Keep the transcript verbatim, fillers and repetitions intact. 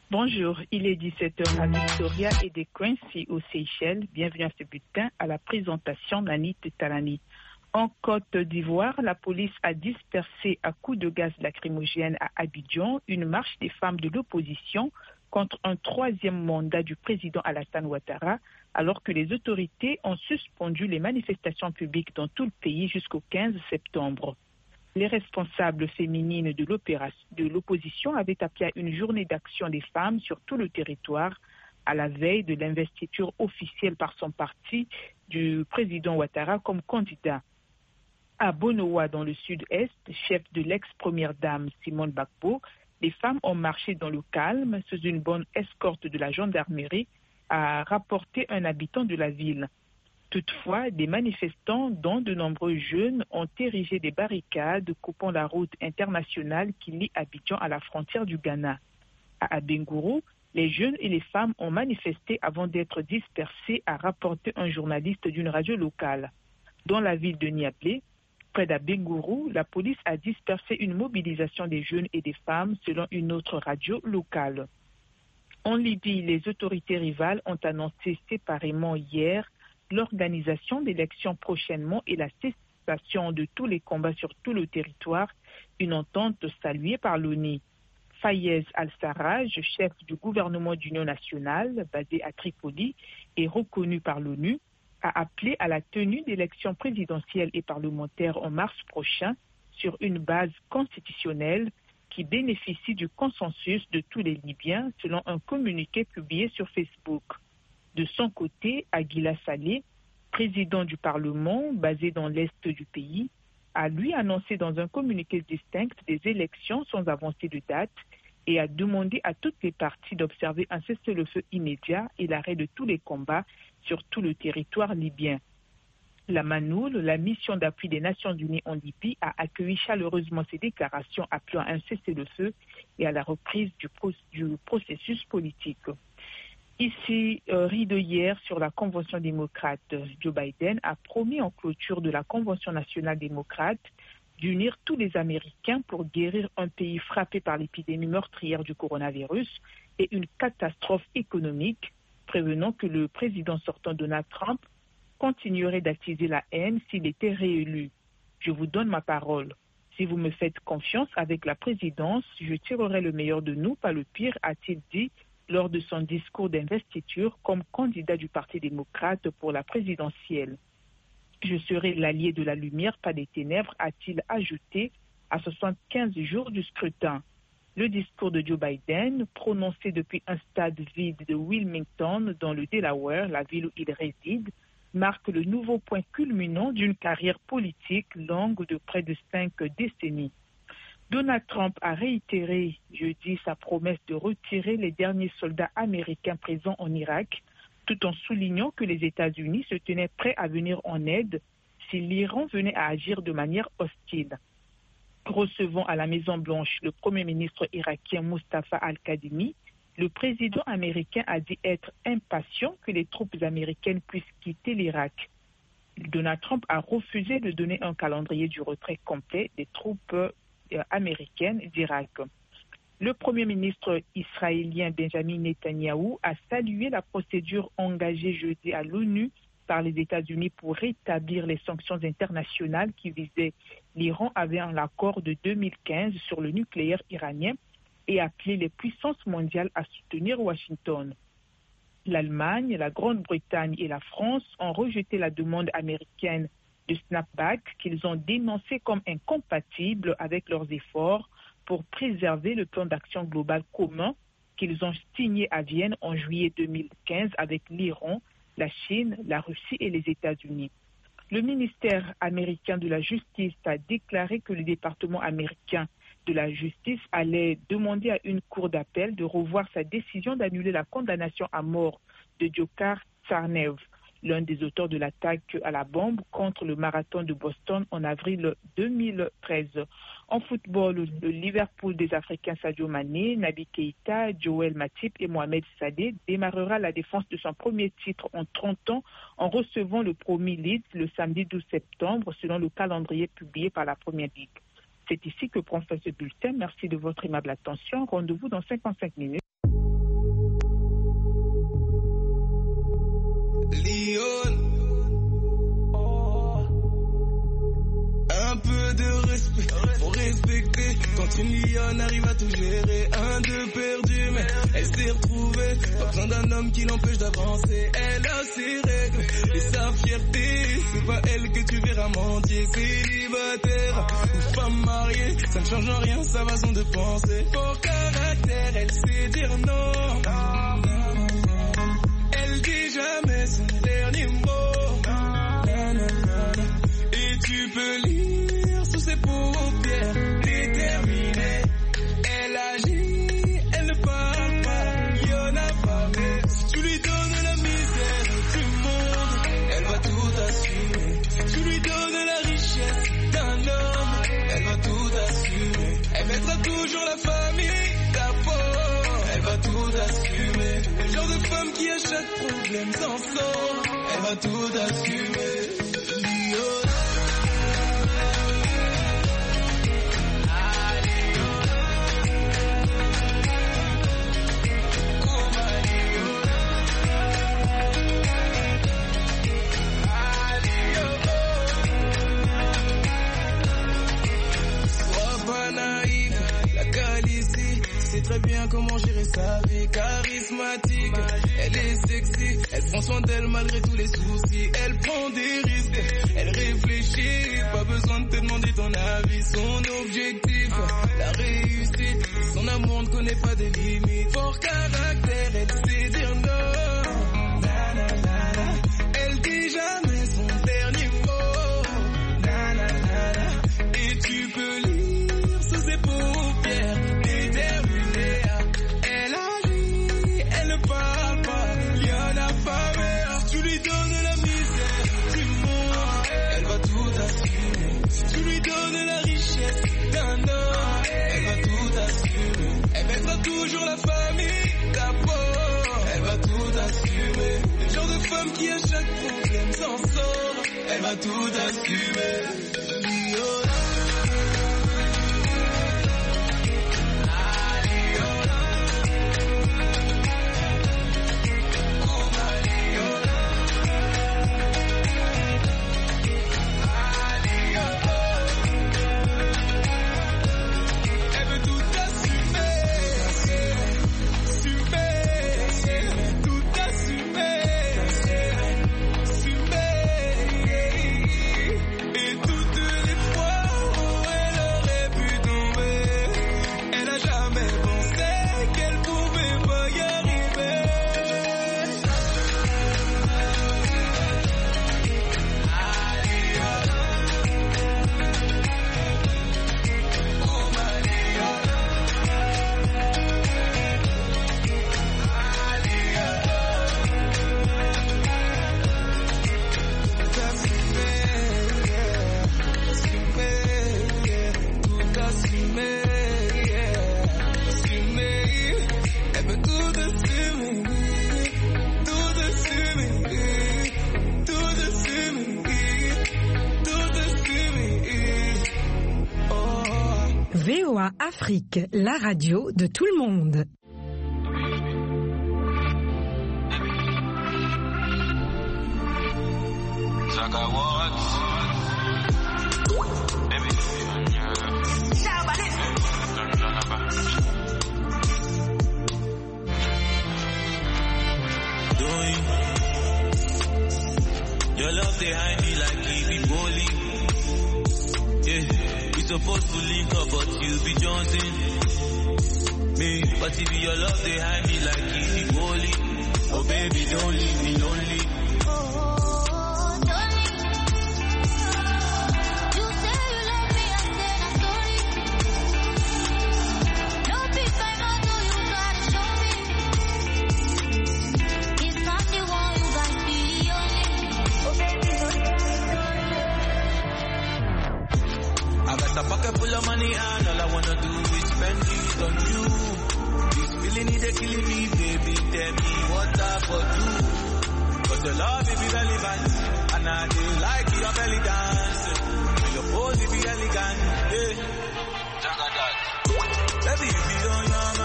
Bonjour, il est dix-sept heures à Victoria et de Quincy aux Seychelles. Bienvenue à ce bulletin à la présentation d'Anit Talani. En Côte d'Ivoire, la police a dispersé à coups de gaz lacrymogène à Abidjan une marche des femmes de l'opposition contre un troisième mandat du président Alassane Ouattara, alors que les autorités ont suspendu les manifestations publiques dans tout le pays jusqu'au quinze septembre. Les responsables féminines de l'opposition avaient appelé à une journée d'action des femmes sur tout le territoire à la veille de l'investiture officielle par son parti du président Ouattara comme candidat. À Bonoa, dans le sud-est, chef de l'ex-première dame Simone Gbagbo, les femmes ont marché dans le calme sous une bonne escorte de la gendarmerie, a rapporté un habitant de la ville. Toutefois, des manifestants, dont de nombreux jeunes, ont érigé des barricades coupant la route internationale qui lie Abidjan à la frontière du Ghana. À Abengourou, les jeunes et les femmes ont manifesté avant d'être dispersés, a rapporté un journaliste d'une radio locale. Dans la ville de Niaplé, près d'Abengourou, la police a dispersé une mobilisation des jeunes et des femmes selon une autre radio locale. En Libye, les autorités rivales ont annoncé séparément hier l'organisation d'élections prochainement et la cessation de tous les combats sur tout le territoire, une entente saluée par l'ONU. Fayez al-Sarraj, chef du gouvernement d'union nationale basé à Tripoli et reconnu par l'ONU, a appelé à la tenue d'élections présidentielles et parlementaires en mars prochain sur une base constitutionnelle qui bénéficie du consensus de tous les Libyens selon un communiqué publié sur Facebook. De son côté, Aguila Saleh, président du Parlement basé dans l'est du pays, a lui annoncé dans un communiqué distinct des élections sans avancée de date et a demandé à toutes les parties d'observer un cessez-le-feu immédiat et l'arrêt de tous les combats sur tout le territoire libyen. La Manoul, la mission d'appui des Nations Unies en Libye, a accueilli chaleureusement ces déclarations appelant à un cessez-le-feu et à la reprise du, pro- du processus politique. Ici, euh, rideau hier sur la Convention démocrate. Joe Biden a promis en clôture de la Convention nationale démocrate d'unir tous les Américains pour guérir un pays frappé par l'épidémie meurtrière du coronavirus et une catastrophe économique, prévenant que le président sortant Donald Trump continuerait d'attiser la haine s'il était réélu. Je vous donne ma parole. Si vous me faites confiance avec la présidence, je tirerai le meilleur de nous, pas le pire, a-t-il dit lors de son discours d'investiture comme candidat du Parti démocrate pour la présidentielle. Je serai l'allié de la lumière, pas des ténèbres, a-t-il ajouté à soixante-quinze jours du scrutin. Le discours de Joe Biden, prononcé depuis un stade vide de Wilmington dans le Delaware, la ville où il réside, marque le nouveau point culminant d'une carrière politique longue de près de cinq décennies. Donald Trump a réitéré jeudi sa promesse de retirer les derniers soldats américains présents en Irak, tout en soulignant que les États-Unis se tenaient prêts à venir en aide si l'Iran venait à agir de manière hostile. Recevant à la Maison-Blanche le Premier ministre irakien Mustafa al-Kadhimi, le président américain a dit être impatient que les troupes américaines puissent quitter l'Irak. Donald Trump a refusé de donner un calendrier du retrait complet des troupes américaine d'Irak. Le Premier ministre israélien Benjamin Netanyahou a salué la procédure engagée jeudi à l'ONU par les États-Unis pour rétablir les sanctions internationales qui visaient l'Iran avec l'accord de deux mille quinze sur le nucléaire iranien et appelé les puissances mondiales à soutenir Washington. L'Allemagne, la Grande-Bretagne et la France ont rejeté la demande américaine de snapback qu'ils ont dénoncé comme incompatible avec leurs efforts pour préserver le plan d'action global commun qu'ils ont signé à Vienne en juillet deux mille quinze avec l'Iran, la Chine, la Russie et les États-Unis. Le ministère américain de la Justice a déclaré que le département américain de la Justice allait demander à une cour d'appel de revoir sa décision d'annuler la condamnation à mort de Dzhokhar Tsarnaev, l'un des auteurs de l'attaque à la bombe contre le marathon de Boston en avril deux mille treize. En football, le Liverpool des Africains Sadio Mané, Naby Keïta, Joel Matip et Mohamed Saleh démarrera la défense de son premier titre en trente ans en recevant le Premier Leeds le samedi douze septembre selon le calendrier publié par la Première Ligue. C'est ici que prend fin ce bulletin. Merci de votre aimable attention. Rendez-vous dans cinquante-cinq minutes. Quand une lionne arrive à tout gérer, un, deux perdu, mais elle s'est retrouvée. Pas besoin d'un homme qui l'empêche d'avancer. Elle a ses règles et sa fierté. C'est pas elle que tu verras mentir. Célibataire ou femme mariée, ça ne change en rien sa façon de penser. Fort caractère, elle sait dire non. Elle dit jamais son dernier mot. Et tu peux lire sous ses paupières, déterminée. Elle agit, elle ne parle pas, y'en a pas. Mais si tu lui donnes la misère du monde, elle va tout assumer. Si tu lui donnes la richesse d'un homme, elle va tout assumer. Elle mettra toujours la famille d'abord, elle va tout assumer. Le genre de femme qui à chaque problème s'en sort, elle va tout assumer. Très bien comment gérer sa vie, charismatique, elle est sexy, elle prend soin d'elle malgré tous les soucis, elle prend des risques, elle réfléchit, pas besoin de te demander ton avis, son objectif, la réussite, son amour ne connaît pas de limites, fort caractère, elle sait dire non, na, na, na, na. Elle dit jamais son dernier mot, na, na, na, na. Et tu peux lire sous ses paupières, tu lui donnes la misère du monde, elle va tout assumer. Si tu lui donnes la richesse d'un homme, elle va tout assumer. Elle mettra toujours la famille d'abord, elle va tout assumer. Le genre de femme qui à chaque problème s'en sort, elle va tout assumer. V O A Afrique, la radio de tout le monde. Your love behind me like we be bowling. Yeah, we supposed to link up, but you be jonesing me. But if your love behind me like we be bowling, oh baby, don't leave me lonely. A pocket full of money and all I wanna do is spend it on you. This feeling is killing me, baby. Tell me what I for do. Cause your love is relevant, and I do like your belly dance. And your pose is elegant, yeah. Baby, you be on your